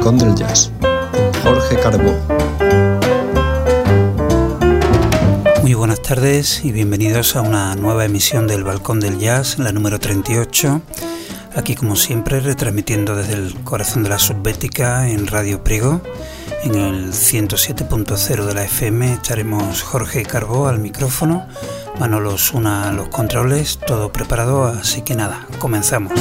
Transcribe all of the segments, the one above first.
Balcón del Jazz, Jorge Carbó. Muy buenas tardes y bienvenidos a una nueva emisión del Balcón del Jazz, la número 38. Aquí, como siempre, retransmitiendo desde el corazón de la Subbética en Radio Priego. En el 107.0 de la FM estaremos Jorge Carbó al micrófono, Manolo Osuna a los controles, todo preparado, así que nada, comenzamos.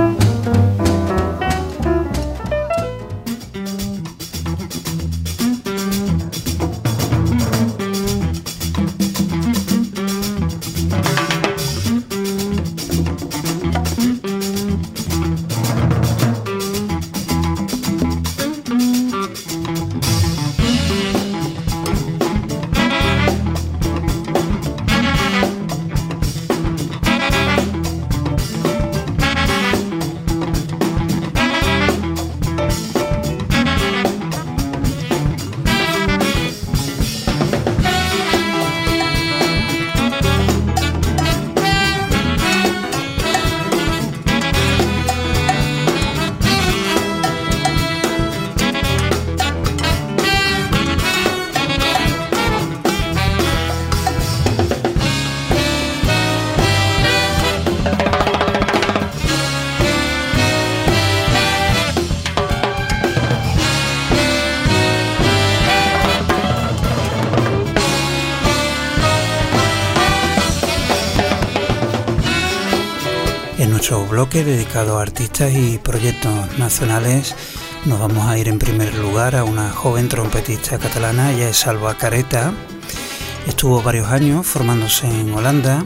En nuestro bloque dedicado a artistas y proyectos nacionales nos vamos a ir en primer lugar a una joven trompetista catalana. Ella es Alba Careta. Estuvo varios años formándose en Holanda.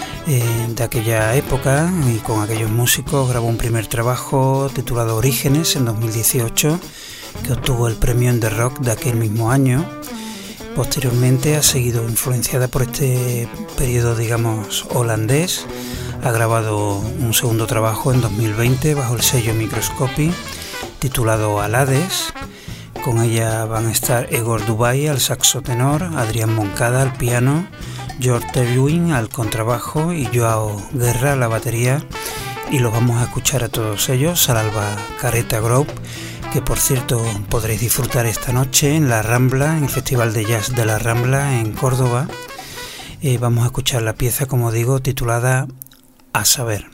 De aquella época y con aquellos músicos grabó un primer trabajo titulado Orígenes en 2018, que obtuvo el premio en The Rock de aquel mismo año. Posteriormente ha seguido influenciada por este periodo, digamos, holandés. Ha grabado un segundo trabajo en 2020 bajo el sello Microscopy titulado Alades. Con ella van a estar Egor Dubai al saxo tenor, Adrián Moncada al piano, George Terwin al contrabajo y Joao Guerra a la batería. Y los vamos a escuchar a todos ellos al Alba Careta Group, que por cierto podréis disfrutar esta noche en La Rambla, en el Festival de Jazz de La Rambla en Córdoba. Vamos a escuchar la pieza, como digo, titulada A Saber.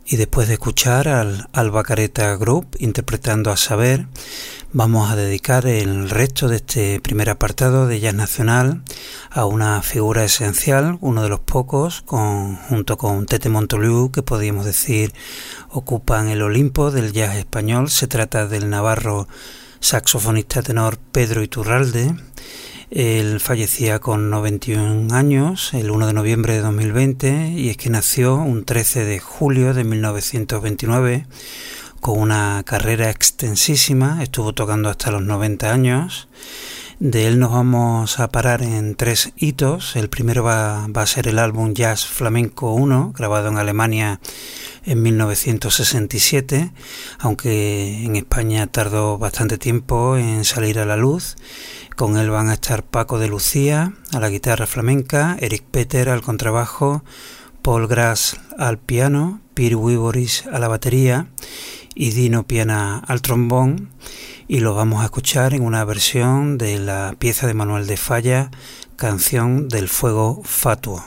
Y después de escuchar al Alba Careta Group interpretando A Saber, vamos a dedicar el resto de este primer apartado de Jazz Nacional a una figura esencial, uno de los pocos, junto con Tete Montoliu, que podríamos decir ocupan el Olimpo del jazz español. Se trata del navarro saxofonista tenor Pedro Iturralde. Él fallecía con 91 años el 1 de noviembre de 2020 y es que nació un 13 de julio de 1929 con una carrera extensísima, estuvo tocando hasta los 90 años. De él nos vamos a parar en 3 hitos. El primero va a ser el álbum Jazz Flamenco 1, grabado en Alemania en 1967, aunque en España tardó bastante tiempo en salir a la luz. Con él van a estar Paco de Lucía a la guitarra flamenca, Eric Peter al contrabajo, Paul Grass al piano, Pir Wiboris a la batería y Dino Piana al trombón. Y lo vamos a escuchar en una versión de la pieza de Manuel de Falla, Canción del Fuego Fatuo.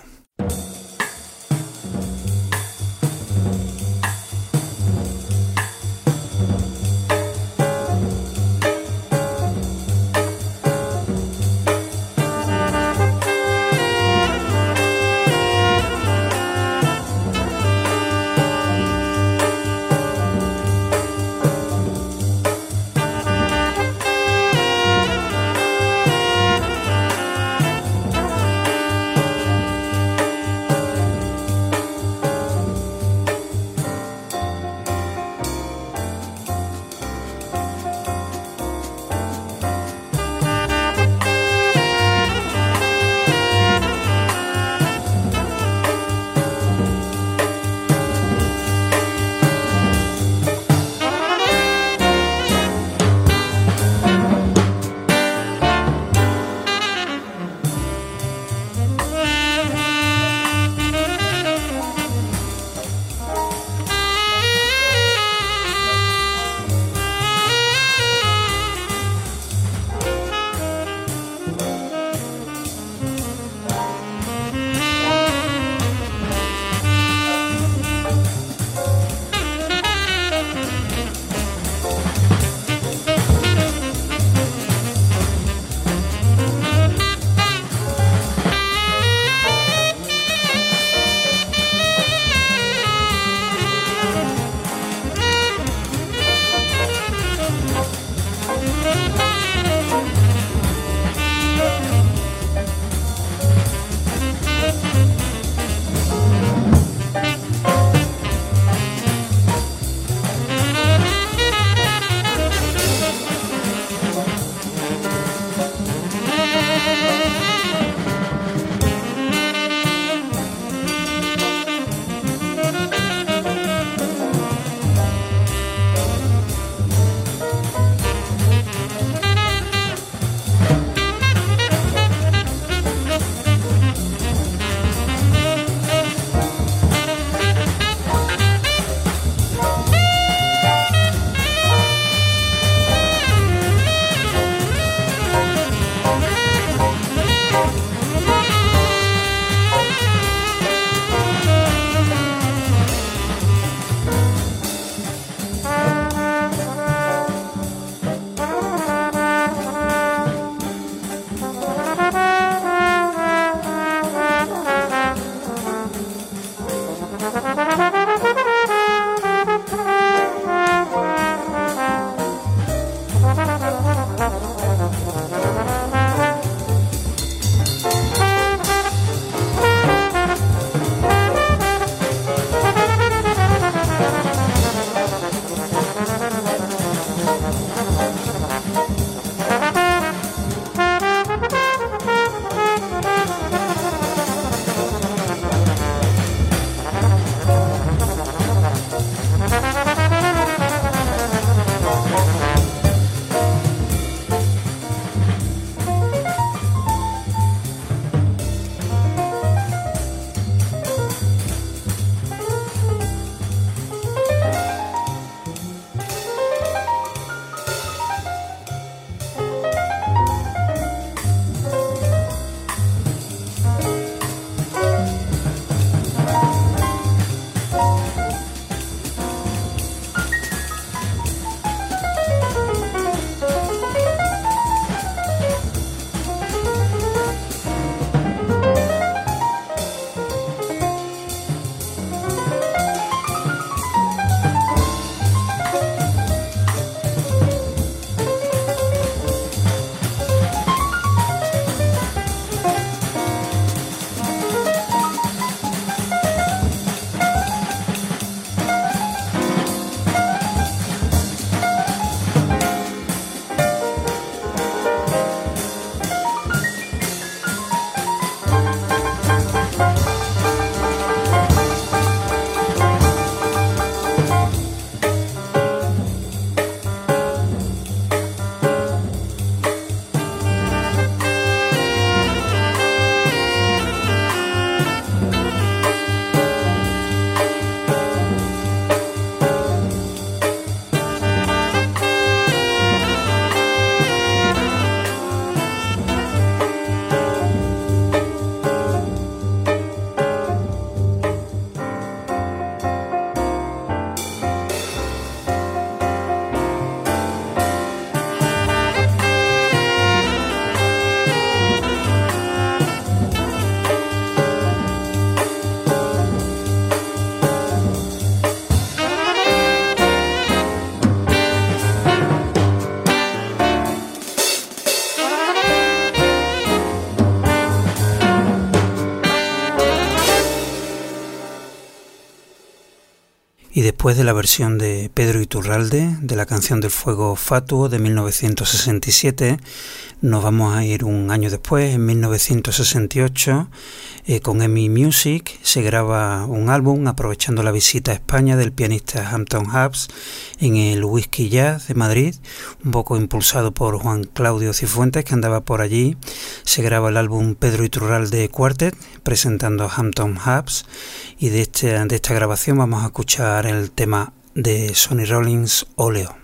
Y después de la versión de Pedro Iturralde de la canción del fuego Fatuo de 1967, nos vamos a ir un año después, en 1968, con EMI Music. Se graba un álbum aprovechando la visita a España del pianista Hampton Hubs en el Whisky Jazz de Madrid, un poco impulsado por Juan Claudio Cifuentes, que andaba por allí. Se graba el álbum Pedro Iturralde Quartet, presentando a Hampton Hubs, y de esta grabación vamos a escuchar el tema de Sonny Rollins, Óleo.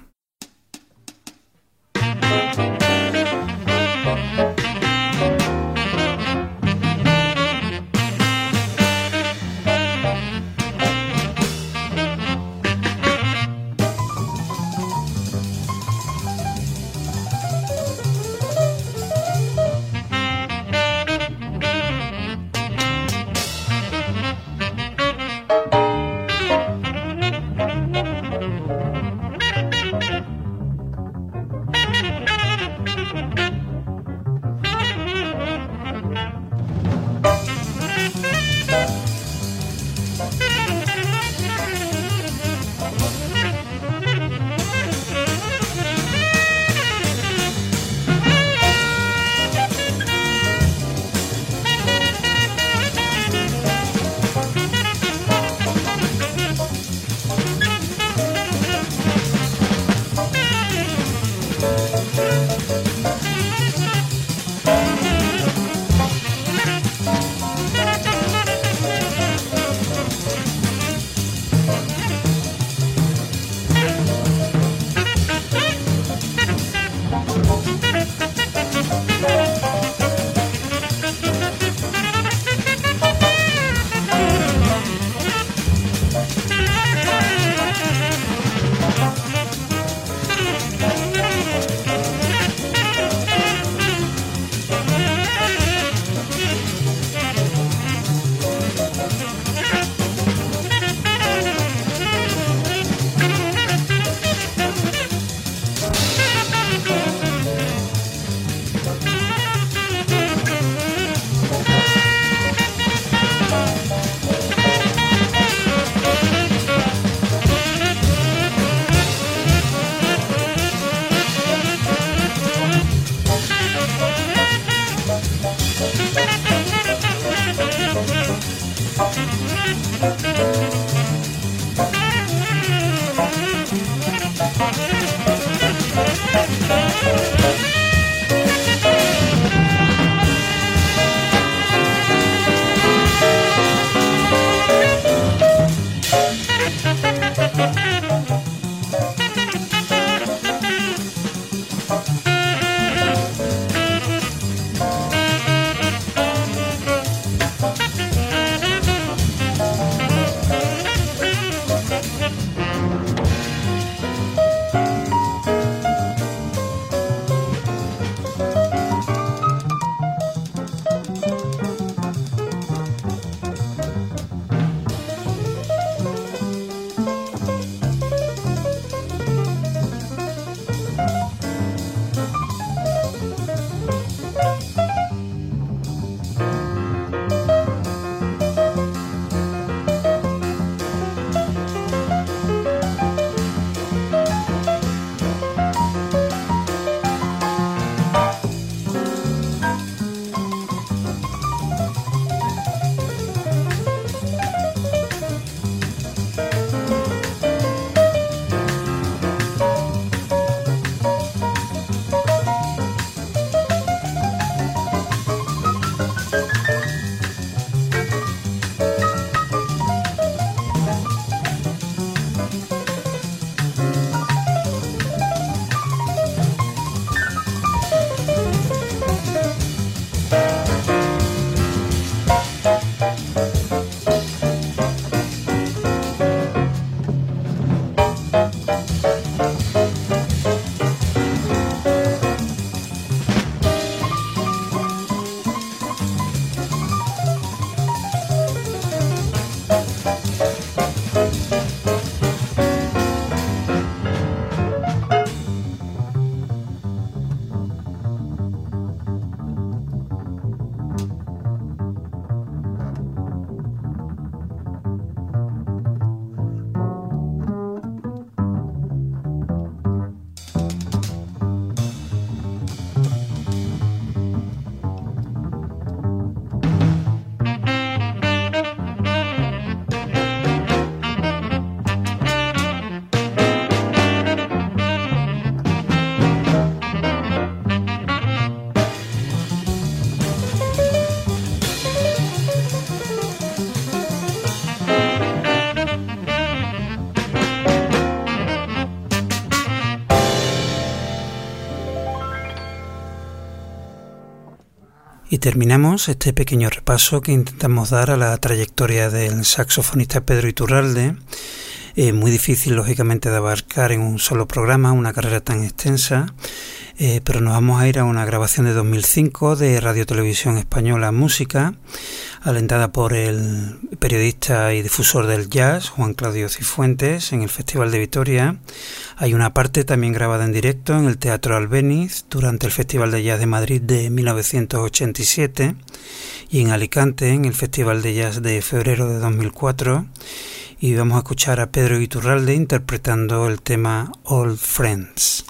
Y terminamos este pequeño repaso que intentamos dar a la trayectoria del saxofonista Pedro Iturralde. Muy difícil, lógicamente, de abarcar en un solo programa una carrera tan extensa, pero nos vamos a ir a una grabación de 2005 de Radio Televisión Española Música, alentada por el periodista y difusor del jazz, Juan Claudio Cifuentes, en el Festival de Vitoria. Hay una parte también grabada en directo en el Teatro Albéniz durante el Festival de Jazz de Madrid de 1987 y en Alicante en el Festival de Jazz de febrero de 2004. Y vamos a escuchar a Pedro Iturralde interpretando el tema Old Friends.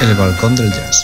El balcón del jazz.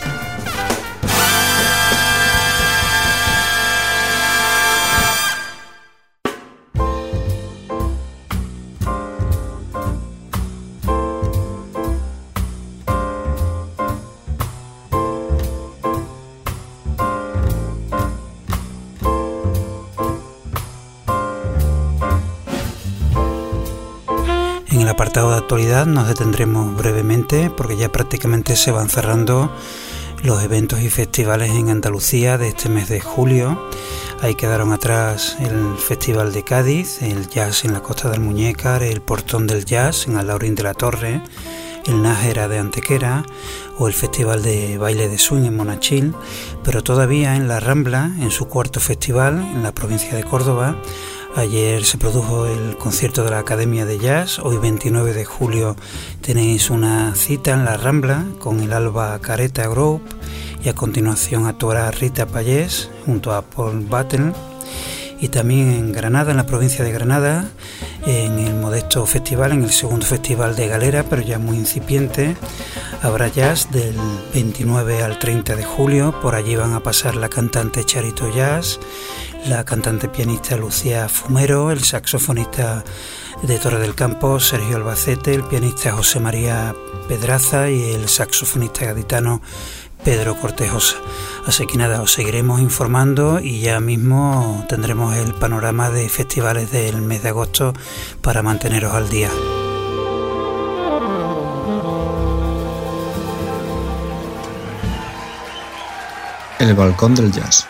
En el apartado de actualidad nos detendremos brevemente porque ya prácticamente se van cerrando los eventos y festivales en Andalucía de este mes de julio. Ahí quedaron atrás el Festival de Cádiz, el Jazz en la Costa del Muñécar, el Portón del Jazz en Alhaurín de la Torre, el Nájera de Antequera o el Festival de Baile de Swing en Monachil, pero todavía en La Rambla, en su cuarto festival en la provincia de Córdoba. Ayer se produjo el concierto de la Academia de Jazz. Hoy 29 de julio tenéis una cita en La Rambla con el Alba Careta Group y a continuación actuará Rita Payés junto a Paul Battle. Y también en Granada, en la provincia de Granada, en el modesto festival, en el segundo festival de Galera, pero ya muy incipiente, habrá jazz del 29 al 30 de julio. Por allí van a pasar la cantante Charito Jazz, la cantante pianista Lucía Fumero, el saxofonista de Torre del Campo Sergio Albacete, el pianista José María Pedraza y el saxofonista gaditano Pedro Cortejosa. Así que nada, os seguiremos informando y ya mismo tendremos el panorama de festivales del mes de agosto para manteneros al día. El balcón del jazz.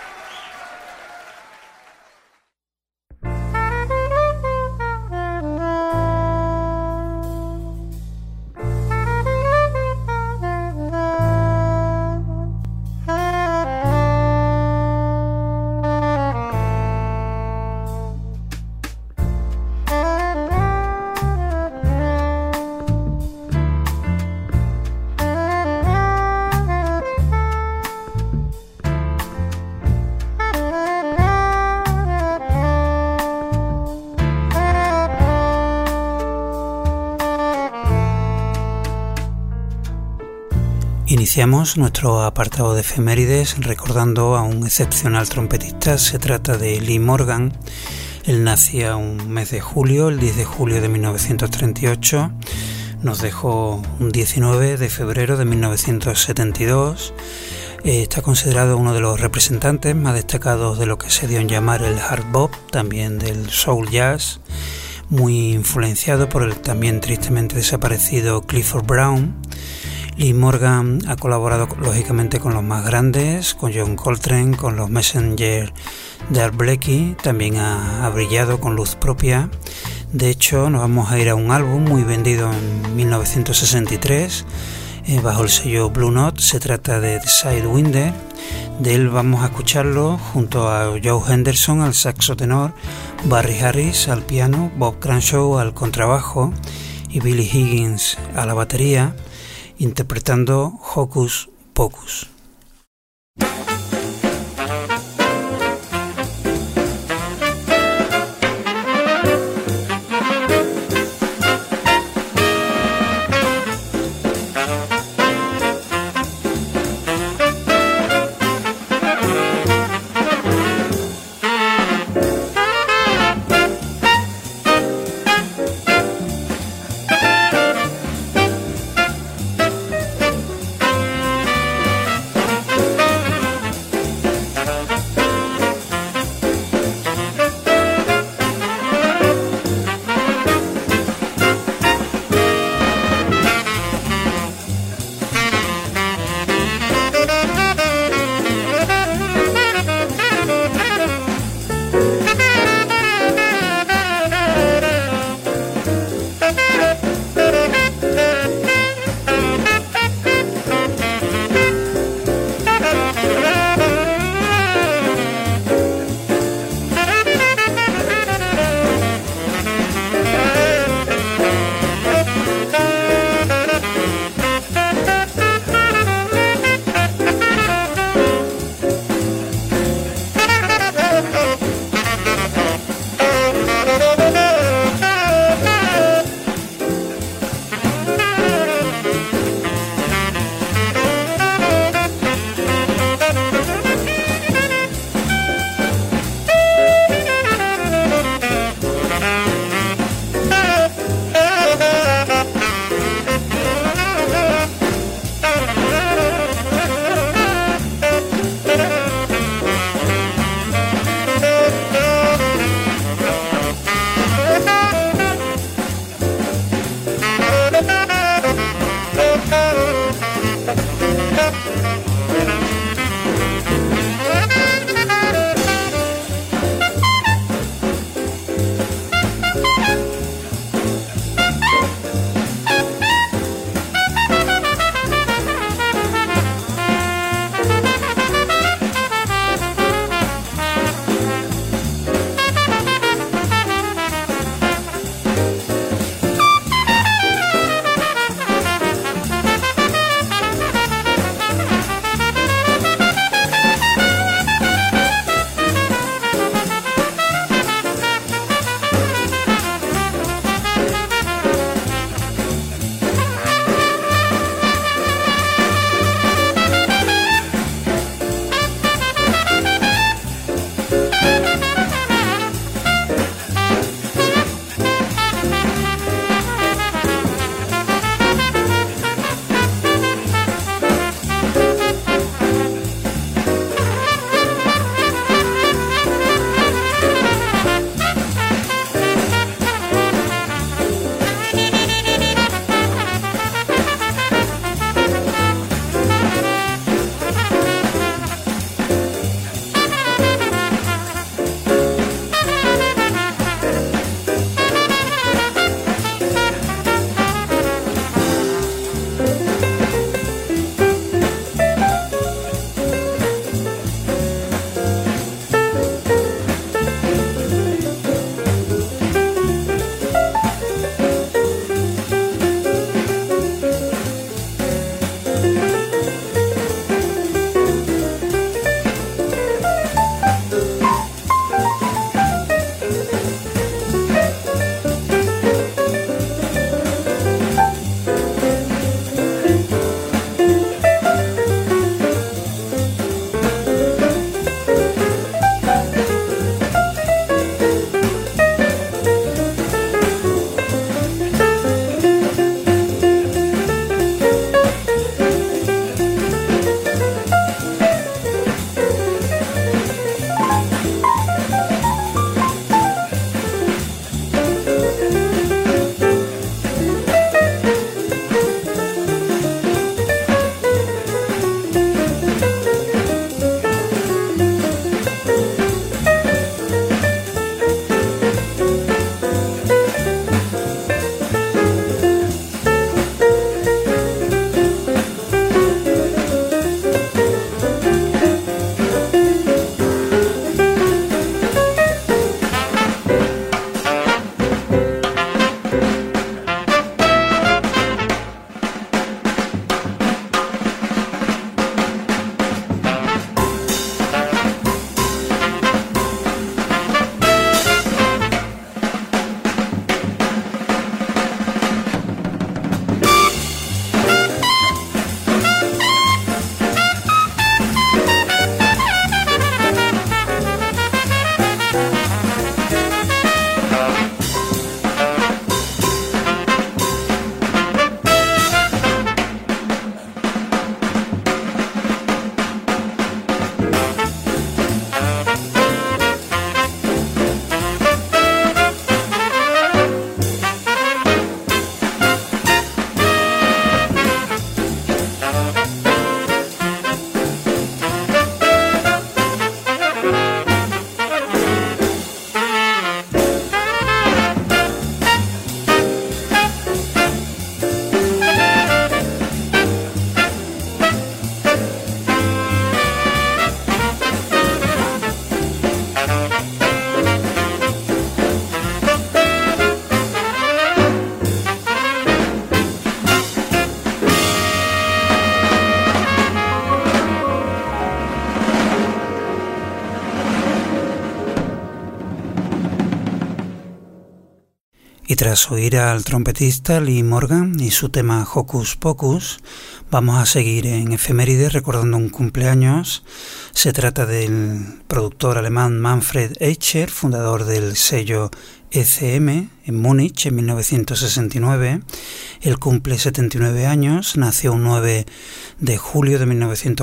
Iniciamos nuestro apartado de efemérides recordando a un excepcional trompetista. Se trata de Lee Morgan. Él nacía un mes de julio, el 10 de julio de 1938. Nos dejó un 19 de febrero de 1972. Está considerado uno de los representantes más destacados de lo que se dio en llamar el hard bop, también del soul jazz, muy influenciado por el también tristemente desaparecido Clifford Brown. Lee Morgan ha colaborado lógicamente con los más grandes, con John Coltrane, con los Messenger de Art Blakey, también ha brillado con luz propia. De hecho, nos vamos a ir a un álbum muy vendido en 1963 bajo el sello Blue Note. Se trata de The Sidewinder. De él vamos a escucharlo junto a Joe Henderson al saxo tenor, Barry Harris al piano, Bob Cranshaw al contrabajo y Billy Higgins a la batería, interpretando Hocus Pocus. Y tras oír al trompetista Lee Morgan y su tema Hocus Pocus, vamos a seguir en efemérides recordando un cumpleaños. Se trata del productor alemán Manfred Eicher, fundador del sello ECM en Múnich en 1969. Él cumple 79 años, nació un 9 de julio de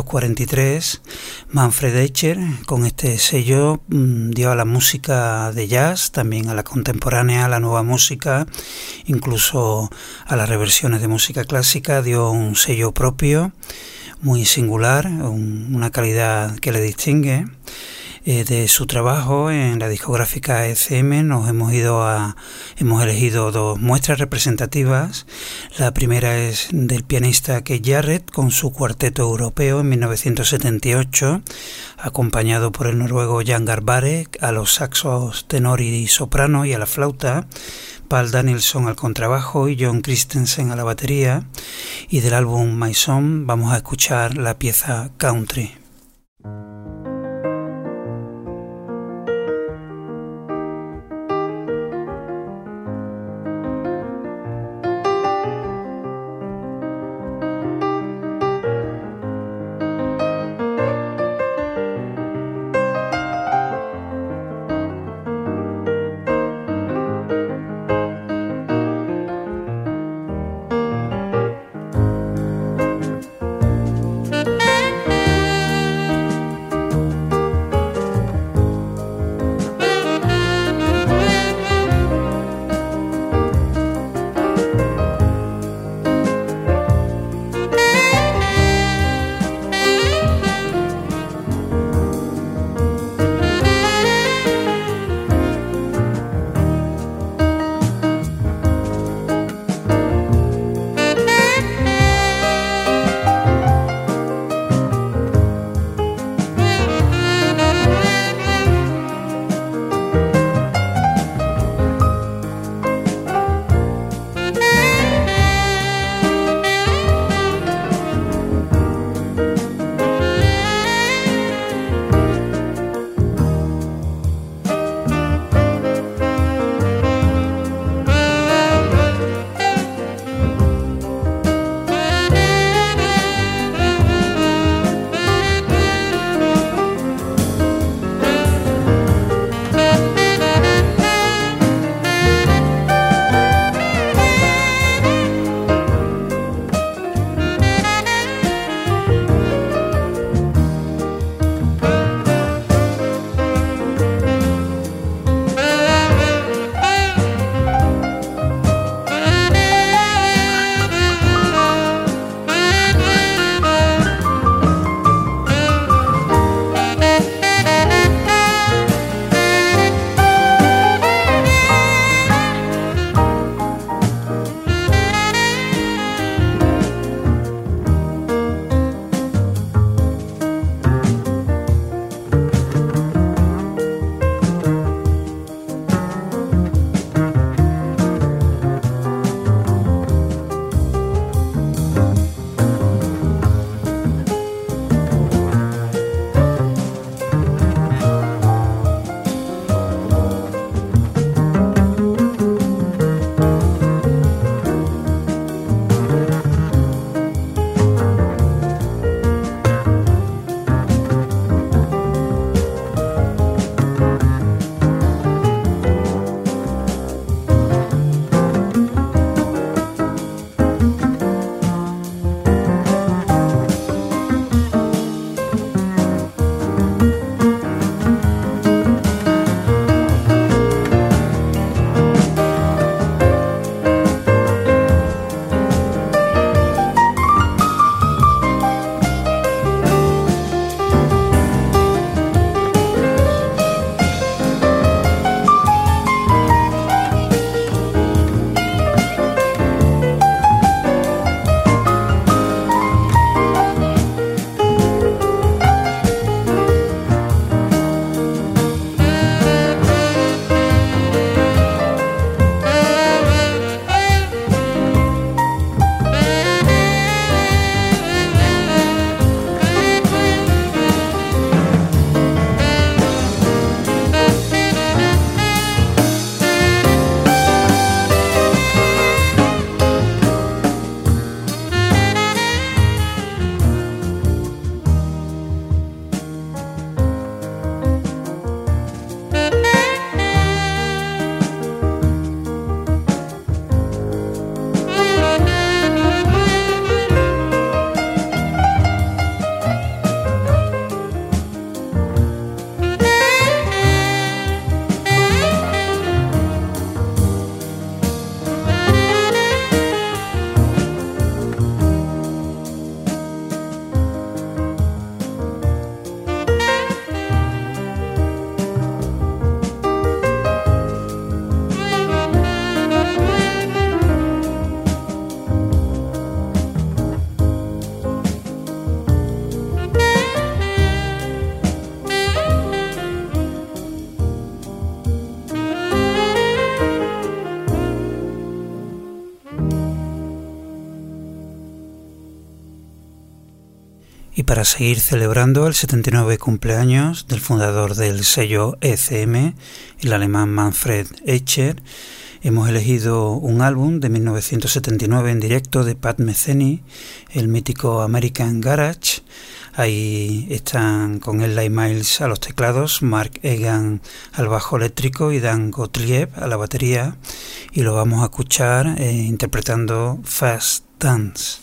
1943. Manfred Eicher con este sello dio a la música de jazz, también a la contemporánea, a la nueva música, incluso a las reversiones de música clásica, dio un sello propio, muy singular, una calidad que le distingue. De su trabajo en la discográfica ECM hemos elegido dos muestras representativas. La primera es del pianista Keith Jarrett con su cuarteto europeo en 1978, acompañado por el noruego Jan Garbarek a los saxos tenor y soprano y a la flauta, Paul Danielson al contrabajo y John Christensen a la batería. Y del álbum My Song vamos a escuchar la pieza Country. Y para seguir celebrando el 79 cumpleaños del fundador del sello ECM, el alemán Manfred Eicher, hemos elegido un álbum de 1979 en directo de Pat Metheny, el mítico American Garage. Ahí están con Eli Miles a los teclados, Mark Egan al bajo eléctrico y Dan Gottlieb a la batería, y lo vamos a escuchar interpretando Fast Dance.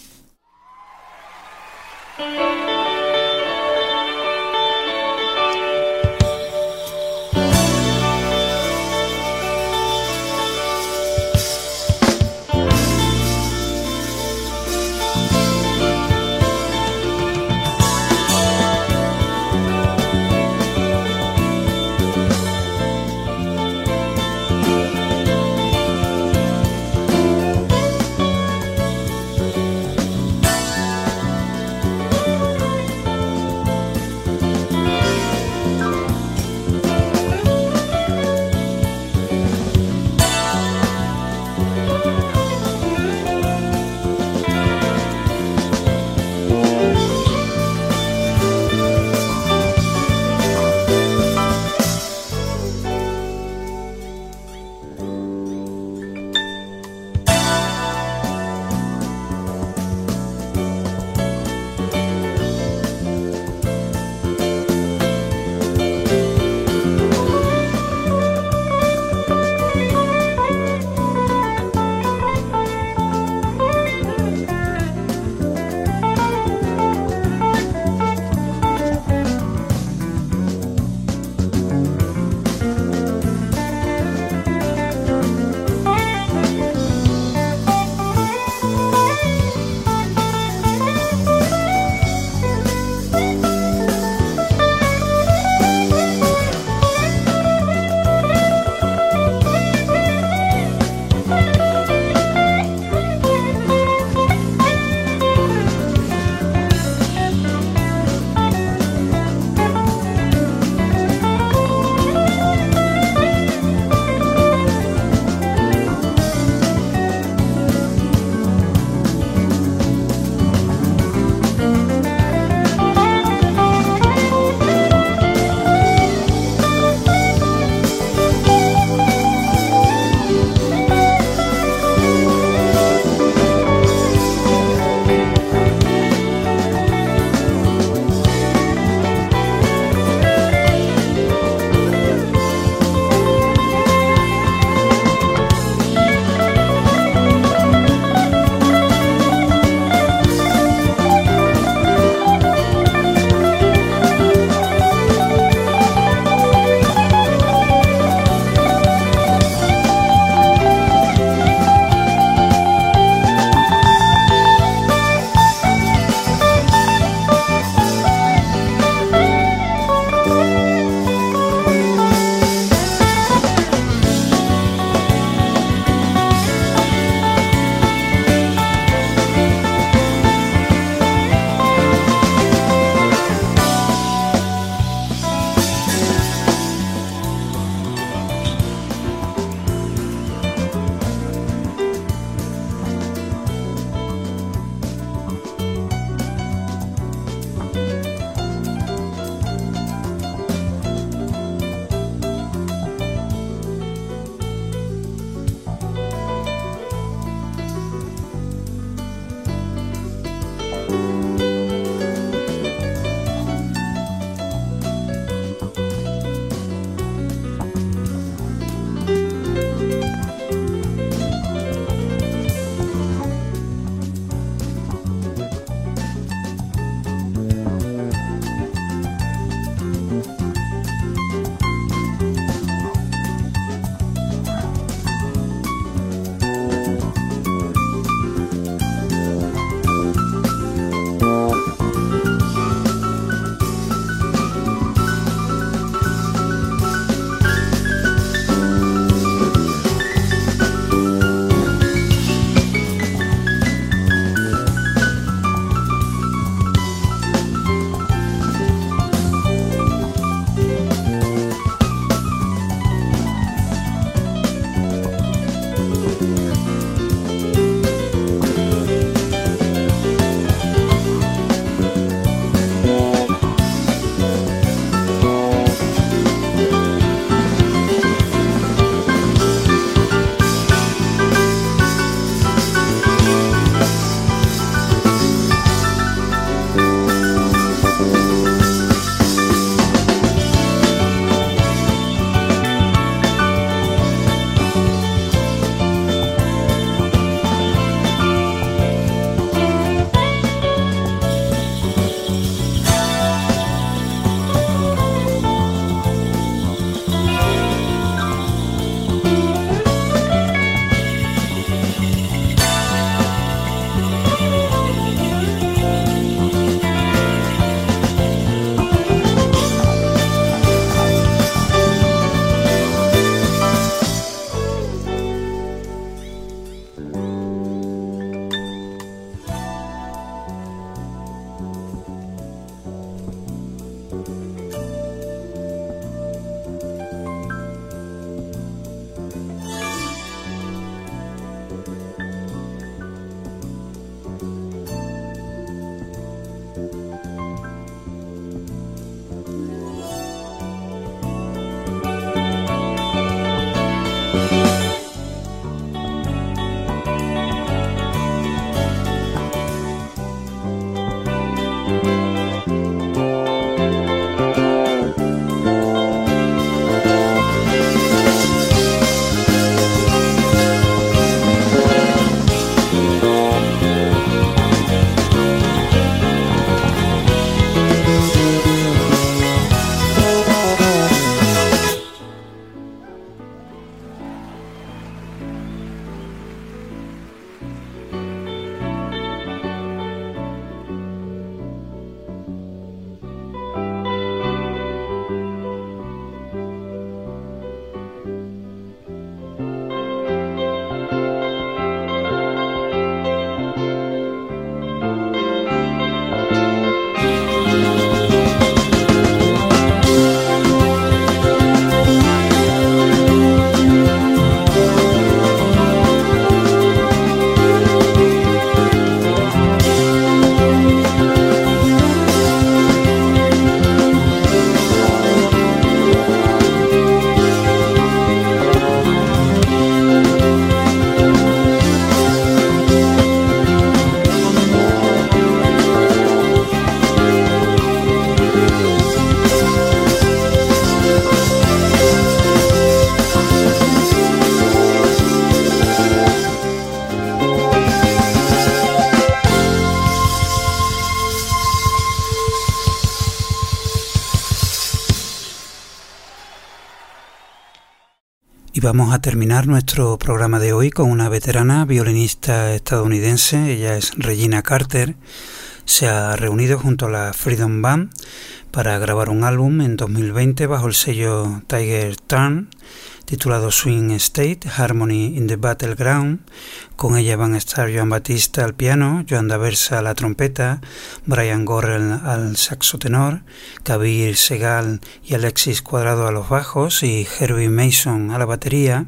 Y vamos a terminar nuestro programa de hoy con una veterana violinista estadounidense. Ella es Regina Carter. Se ha reunido junto a la Freedom Band para grabar un álbum en 2020 bajo el sello Tiger Turn, titulado Swing State, Harmony in the Battleground. Con ella van a estar Joan Batista al piano, Joan D'Aversa a la trompeta, Brian Gorrell al saxo tenor, Kabir Segal y Alexis Cuadrado a los bajos y Herbie Mason a la batería.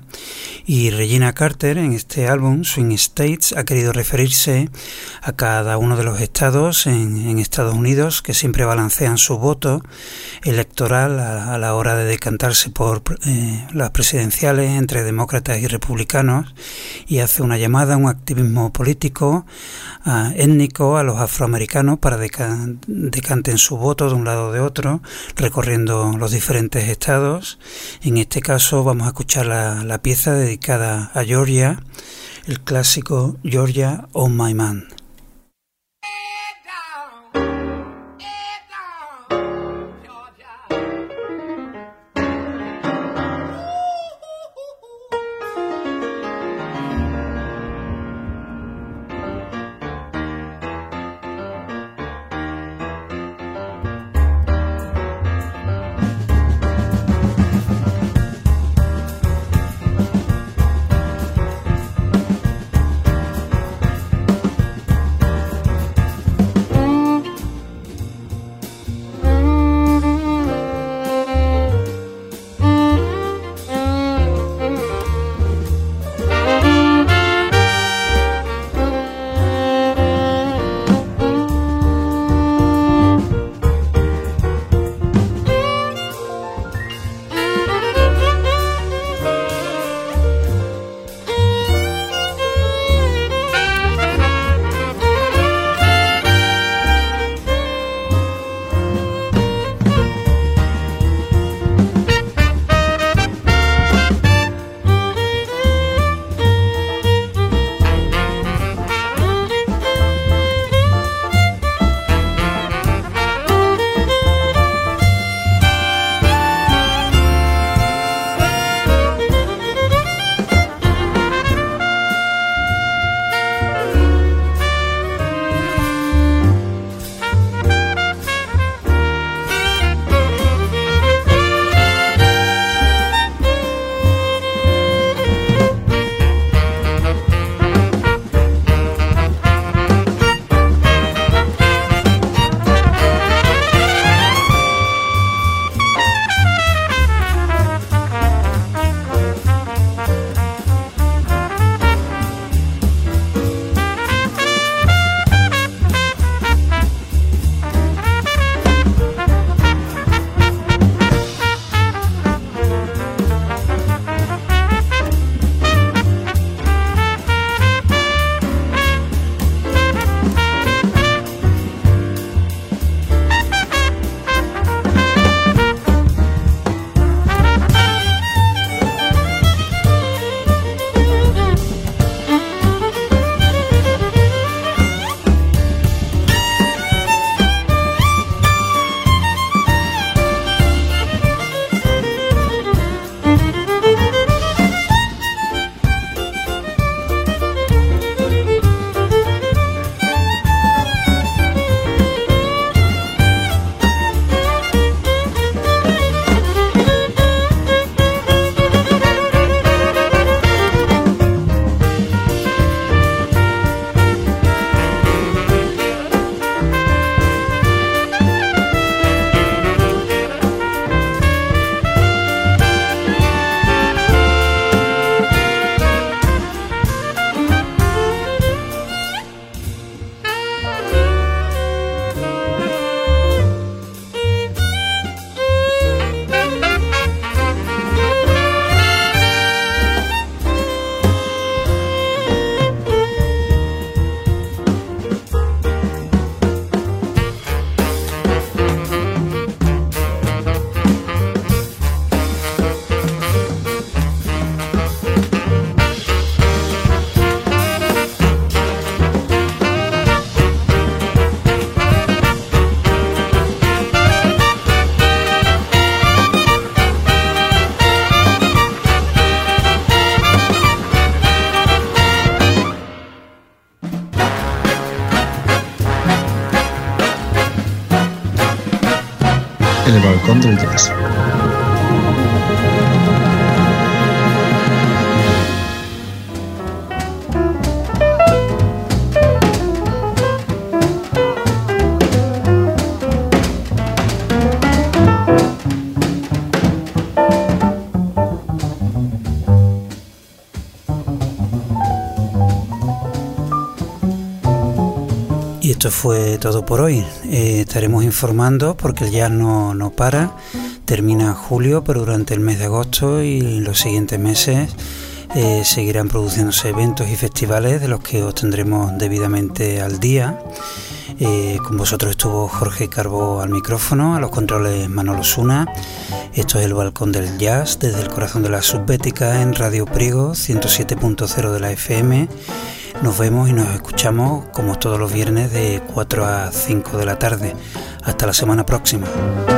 Y Regina Carter en este álbum, Swing States, ha querido referirse a cada uno de los estados en Estados Unidos que siempre balancean su voto electoral a la hora de decantarse por las presidenciales entre demócratas y republicanos, y hace una llamada a un activismo político étnico a los afroamericanos para decanten su voto de un lado o de otro, recorriendo los diferentes estados. En este caso vamos a escuchar la pieza dedicada a Georgia, el clásico Georgia on My Man. El balcón del jazz. Y esto fue todo por hoy. Estaremos informando porque el jazz no para. Termina julio, pero durante el mes de agosto y los siguientes meses seguirán produciéndose eventos y festivales de los que os tendremos debidamente al día. Con vosotros estuvo Jorge Carbó al micrófono, a los controles Manolo Suna. Esto es El Balcón del Jazz, desde el corazón de la subbética en Radio Priego 107.0 de la FM. Nos vemos y nos escuchamos como todos los viernes de 4 a 5 de la tarde. Hasta la semana próxima.